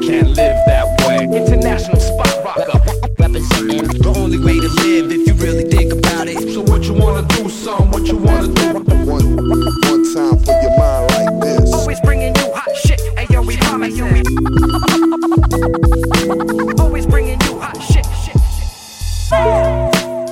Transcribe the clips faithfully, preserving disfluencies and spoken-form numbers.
can't live that way. International spot rocker, representing the only way to live if you really think about it. So what you wanna do, son? What you wanna do? One, one time for your mind like this. Always bringing you hot shit, and yo, we promising. Always bringing you hot shit, shit, shit.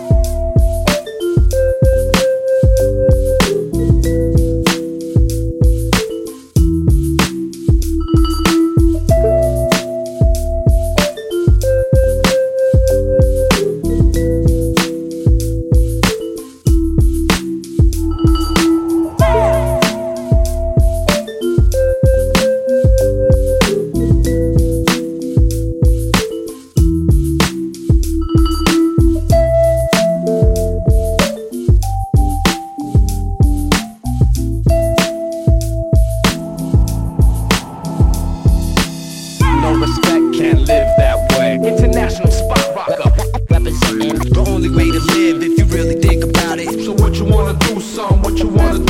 No respect, can't live that way. International spot rocker, representing the only way to live if you really think about it. so what you wanna do, son? What you wanna do?